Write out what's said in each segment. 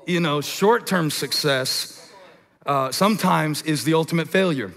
Short-term success sometimes is the ultimate failure.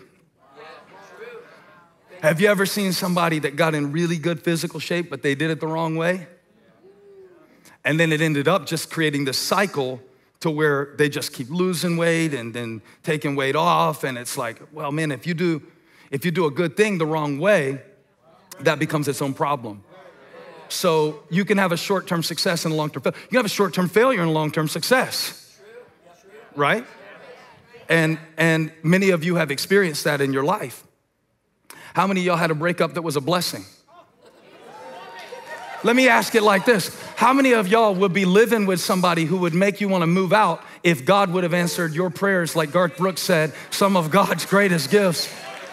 Have you ever seen somebody that got in really good physical shape, but they did it the wrong way? And then it ended up just creating this cycle to where they just keep losing weight and then taking weight off. And it's like, well, man, if you do a good thing the wrong way, that becomes its own problem. So you can have a short-term success and a long-term failure. You can have a short-term failure and a long-term success, right? And many of you have experienced that in your life. How many of y'all had a breakup that was a blessing? Let me ask it like this. How many of y'all would be living with somebody who would make you want to move out if God would have answered your prayers like Garth Brooks said, some of God's greatest gifts?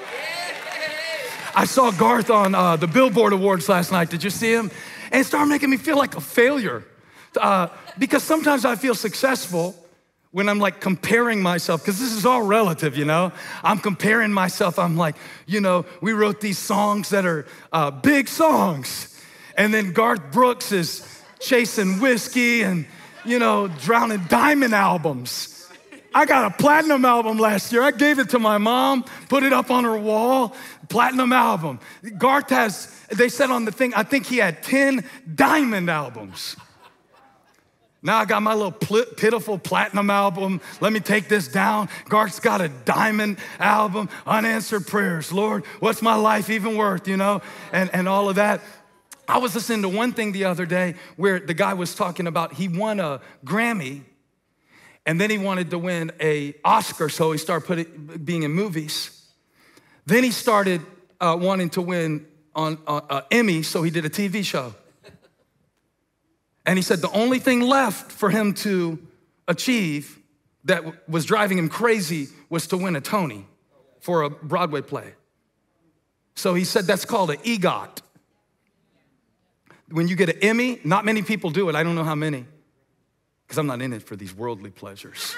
I saw Garth on the Billboard Awards last night. Did you see him? And it started making me feel like a failure because sometimes I feel successful when I'm like comparing myself, because this is all relative, I'm comparing myself. I'm like, we wrote these songs that are big songs. And then Garth Brooks is chasing whiskey and, drowning diamond albums. I got a platinum album last year. I gave it to my mom, put it up on her wall, platinum album. Garth they said on the thing, I think he had 10 diamond albums. Now I got my little pitiful platinum album. Let me take this down. Garth's got a diamond album, unanswered prayers. Lord, what's my life even worth, and all of that. I was listening to one thing the other day where the guy was talking about he won a Grammy and then he wanted to win an Oscar, so he started being in movies. Then he started wanting to win on Emmy, so he did a TV show. And he said the only thing left for him to achieve that was driving him crazy was to win a Tony for a Broadway play. So he said that's called an EGOT. When you get an Emmy, not many people do it. I don't know how many, because I'm not in it for these worldly pleasures.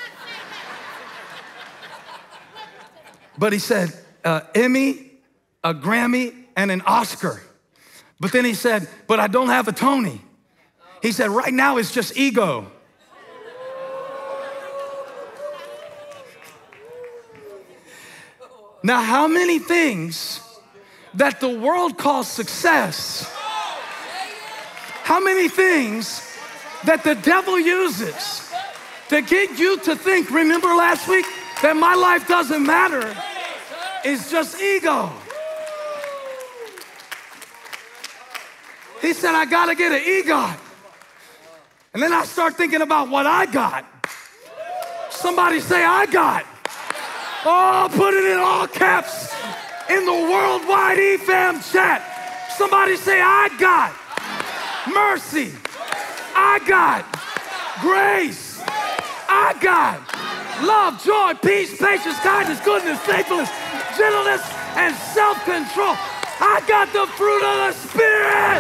But he said Emmy, a Grammy, and an Oscar. But then he said, but I don't have a Tony. He said, right now it's just ego. Now, how many things that the world calls success, how many things that the devil uses to get you to think, remember last week, that my life doesn't matter, is just ego. He said, I gotta get an EGOT. And then I start thinking about what I got. Somebody say, I got. Oh, put it in all caps in the worldwide EFAM chat. Somebody say, I got mercy. I got grace. I got love, joy, peace, patience, kindness, goodness, faithfulness, gentleness, and self-control. I got the fruit of the Spirit.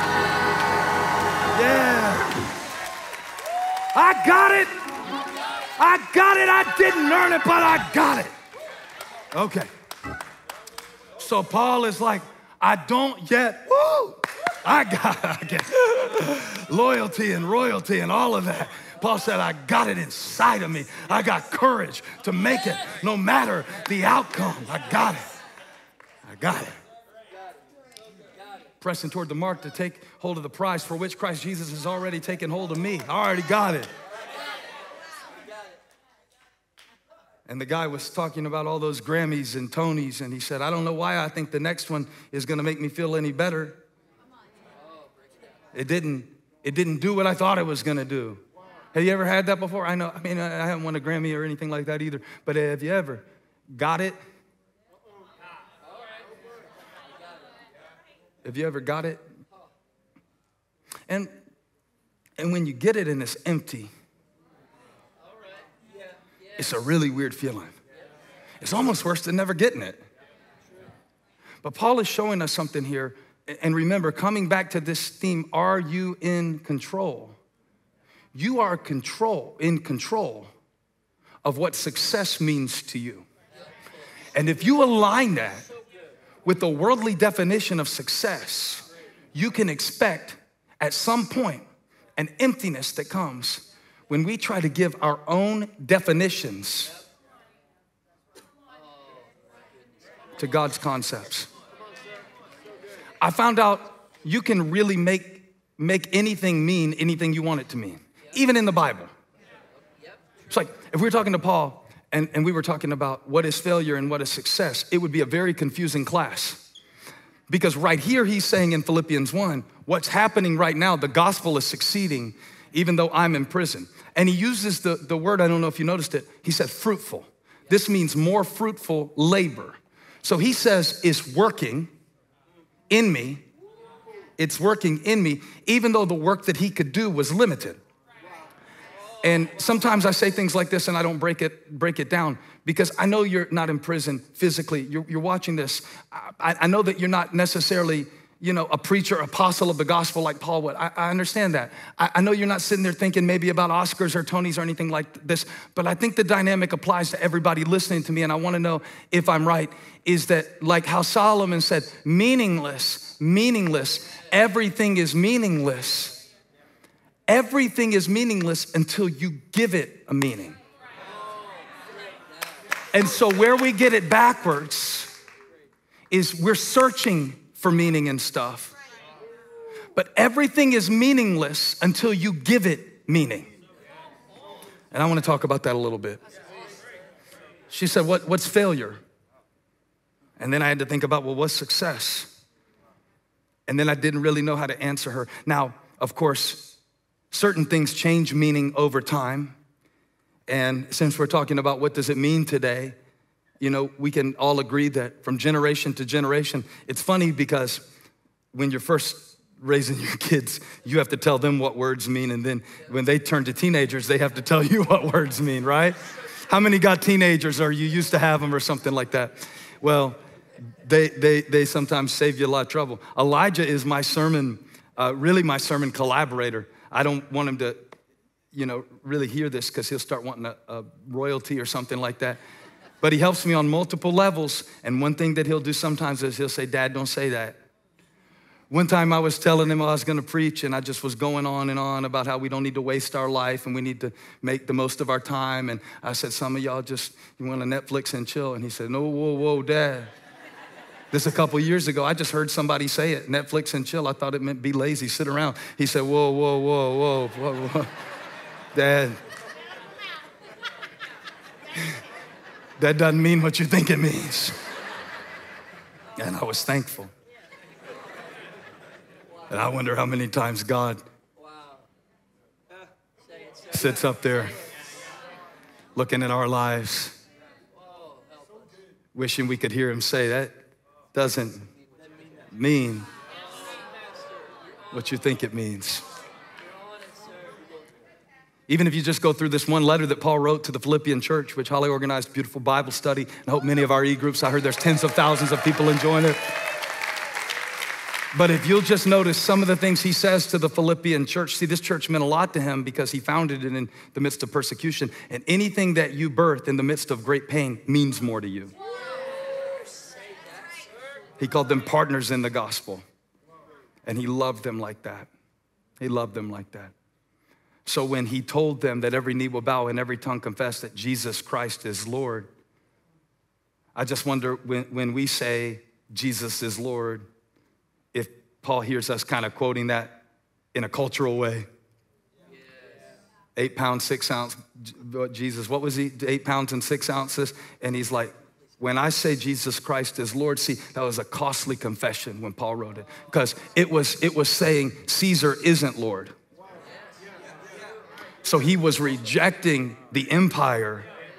Yeah. I got it. I got it. I didn't earn it, but I got it. Okay. So Paul is like, I don't yet. Woo! I got it. Loyalty and royalty and all of that. Paul said, I got it inside of me. I got courage to make it no matter the outcome. I got it. I got it. Pressing toward the mark to take hold of the prize for which Christ Jesus has already taken hold of me. I already got it. And the guy was talking about all those Grammys and Tonys, and he said, I don't know why I think the next one is gonna make me feel any better. It didn't do what I thought it was gonna do. Have you ever had that before? I haven't won a Grammy or anything like that either, but have you ever got it? Have you ever got it? And when you get it and it's empty, it's a really weird feeling. It's almost worse than never getting it. But Paul is showing us something here. And remember, coming back to this theme, are you in control? You are in control of what success means to you. And if you align that with the worldly definition of success, you can expect at some point an emptiness that comes when we try to give our own definitions to God's concepts. I found out you can really make anything mean anything you want it to mean, even in the Bible. It's like if we were talking to Paul and we were talking about what is failure and what is success, it would be a very confusing class. Because right here he's saying in Philippians 1, what's happening right now, the gospel is succeeding even though I'm in prison. And he uses the word, I don't know if you noticed it, he said fruitful. This means more fruitful labor. So he says it's working in me. It's working in me, even though the work that he could do was limited. And sometimes I say things like this and I don't break it down because I know you're not in prison physically. You're watching this. I know that you're not necessarily, a preacher, apostle of the gospel like Paul would. I understand that. I know you're not sitting there thinking maybe about Oscars or Tonys or anything like this, but I think the dynamic applies to everybody listening to me, and I wanna know if I'm right, is that like how Solomon said, meaningless, everything is meaningless. Everything is meaningless until you give it a meaning. And so where we get it backwards is we're searching for meaning and stuff. But everything is meaningless until you give it meaning. And I want to talk about that a little bit. She said, what's failure? And then I had to think about, what's success? And then I didn't really know how to answer her. Now, of course, certain things change meaning over time. And since we're talking about what does it mean today, we can all agree that from generation to generation, it's funny because when you're first raising your kids, you have to tell them what words mean. And then when they turn to teenagers, they have to tell you what words mean, right? How many got teenagers or you used to have them or something like that? Well, they sometimes save you a lot of trouble. Elijah is my sermon collaborator. I don't want him to, really hear this because he'll start wanting a royalty or something like that. But he helps me on multiple levels. And one thing that he'll do sometimes is he'll say, Dad, don't say that. One time I was telling him I was gonna preach and I just was going on and on about how we don't need to waste our life and we need to make the most of our time. And I said, some of y'all you wanna Netflix and chill. And he said, no, whoa, Dad. This a couple years ago, I just heard somebody say it, Netflix and chill. I thought it meant be lazy, sit around. He said, whoa. Dad, that doesn't mean what you think it means. And I was thankful. And I wonder how many times God sits up there looking at our lives, wishing we could hear him say, that doesn't mean what you think it means. Even if you just go through this one letter that Paul wrote to the Philippian church, which Holly organized a beautiful Bible study, and I hope many of our e-groups, I heard there's tens of thousands of people enjoying it. But if you'll just notice some of the things he says to the Philippian church, see, this church meant a lot to him because he founded it in the midst of persecution. And anything that you birth in the midst of great pain means more to you. He called them partners in the gospel. And he loved them like that. He loved them like that. So when he told them that every knee will bow and every tongue confess that Jesus Christ is Lord, I just wonder when we say Jesus is Lord, if Paul hears us kind of quoting that in a cultural way. 8 pounds, 6 ounces, Jesus, what was he? 8 pounds and 6 ounces. And he's like, when I say Jesus Christ is Lord, see, that was a costly confession when Paul wrote it, because it was saying Caesar isn't Lord. So he was rejecting the empire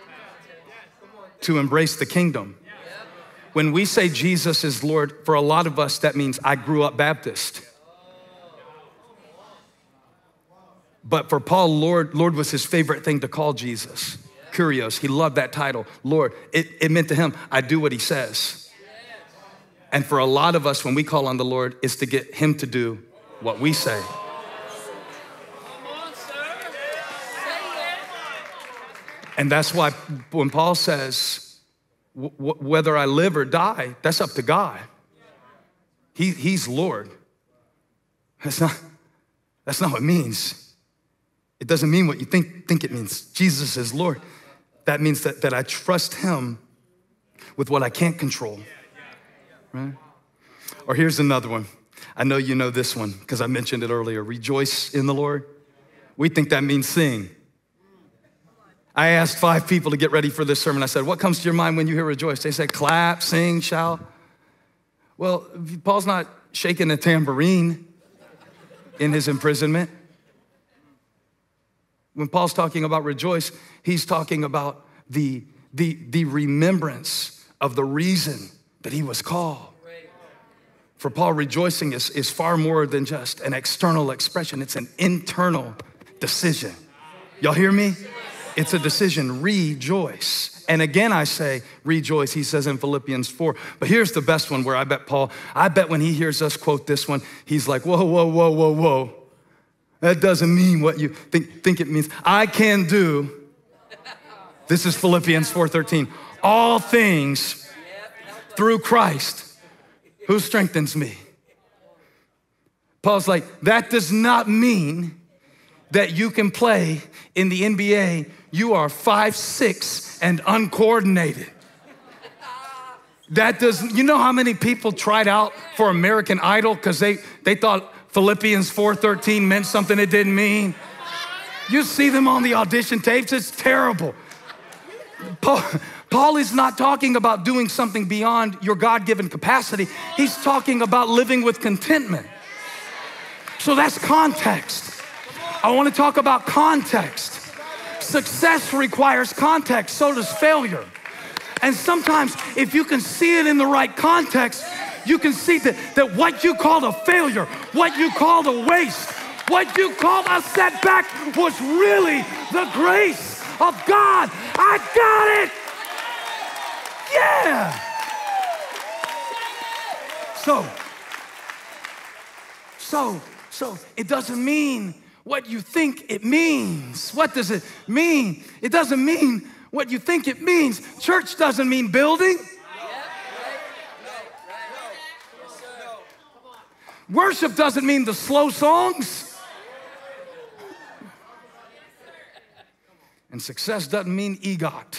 to embrace the kingdom. When we say Jesus is Lord, for a lot of us, that means I grew up Baptist. But for Paul, Lord was his favorite thing to call Jesus. Kurios, he loved that title, Lord. It meant to him, I do what he says. And for a lot of us, when we call on the Lord, it's to get him to do what we say. And that's why when Paul says, whether I live or die, that's up to God. He's Lord. That's not what it means. It doesn't mean what you think it means. Jesus is Lord. That means that I trust him with what I can't control, right? Or here's another one. I know you know this one because I mentioned it earlier. Rejoice in the Lord. We think that means sing. I asked 5 people to get ready for this sermon. I said, what comes to your mind when you hear rejoice? They said, clap, sing, shout. Well, Paul's not shaking a tambourine in his imprisonment. When Paul's talking about rejoice, he's talking about the remembrance of the reason that he was called. For Paul, rejoicing is far more than just an external expression. It's an internal decision. Y'all hear me? It's a decision, rejoice. And again, I say rejoice, he says in Philippians 4. But here's the best one where I bet when he hears us quote this one, he's like, whoa, whoa, whoa, whoa, whoa. That doesn't mean what you think it means. I can do, this is Philippians 4:13, all things through Christ who strengthens me. Paul's like, that does not mean that you can play in the NBA. You are 5'6" and uncoordinated. You know how many people tried out for American Idol because they thought Philippians 4:13 meant something it didn't mean? You see them on the audition tapes, it's terrible. Paul is not talking about doing something beyond your God-given capacity. He's talking about living with contentment. So that's context. I want to talk about context. Success requires context, so does failure. And sometimes if you can see it in the right context, you can see that what you called a failure, what you called a waste, what you called a setback was really the grace of God. I got it. Yeah. So it doesn't mean what you think it means. What does it mean? It doesn't mean what you think it means. Church doesn't mean building. Worship doesn't mean the slow songs. And success doesn't mean EGOT.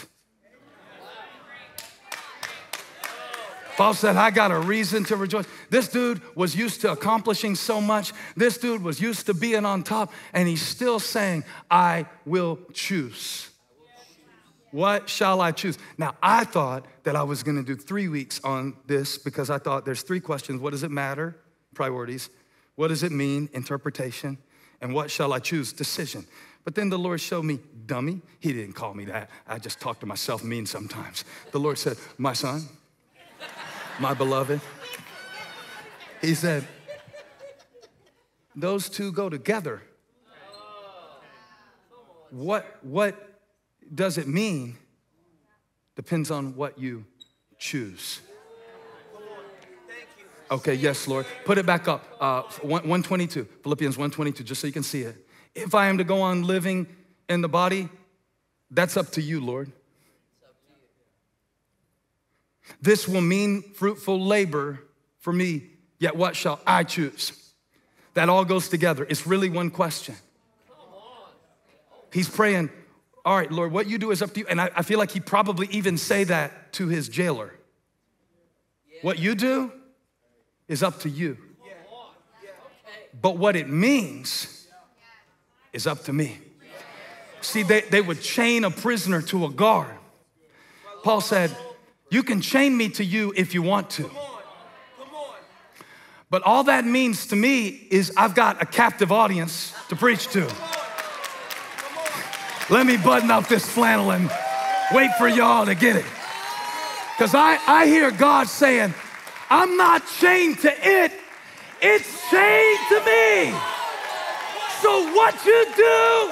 Paul said, I got a reason to rejoice. This dude was used to accomplishing so much. This dude was used to being on top, and he's still saying, I will choose. What shall I choose? Now, I thought that I was gonna do 3 weeks on this because I thought there's 3 questions. What does it matter? Priorities. What does it mean? Interpretation. And what shall I choose? Decision. But then the Lord showed me, dummy. He didn't call me that. I just talk to myself mean sometimes. The Lord said, my son, my beloved. He said, those two go together. What does it mean? Depends on what you choose. Okay, yes, Lord. Put it back up. 122, Philippians 1:22, just so you can see it. If I am to go on living in the body, that's up to you, Lord. This will mean fruitful labor for me, yet what shall I choose? That all goes together. It's really one question. He's praying, all right, Lord, what you do is up to you. And I feel like he probably even say that to his jailer. What you do is up to you. But what it means is up to me. See, they would chain a prisoner to a guard. Paul said, you can chain me to you if you want to. But all that means to me is I've got a captive audience to preach to. Let me button up this flannel and wait for y'all to get it. Because I hear God saying, I'm not chained to it, it's chained to me. So what you do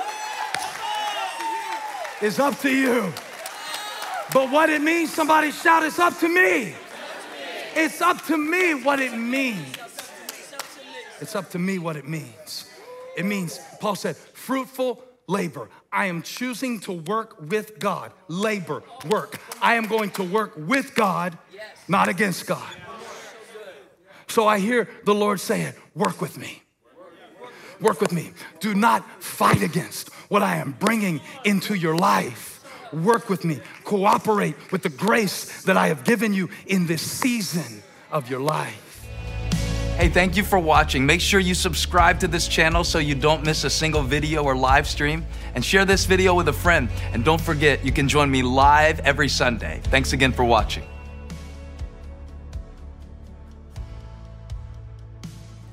is up to you. But what it means, somebody shout, it's up to me. It's up to me what it means. It's up to me what it means. It means, Paul said, fruitful labor. I am choosing to work with God. Labor, work. I am going to work with God, not against God. So I hear the Lord saying, work with me. work with me. Do not fight against what I am bringing into your life. Work with me. Cooperate with the grace that I have given you in this season of your life. Hey, thank you for watching. Make sure you subscribe to this channel so you don't miss a single video or live stream, and share this video with a friend. And don't forget, you can join me live every Sunday. Thanks again for watching.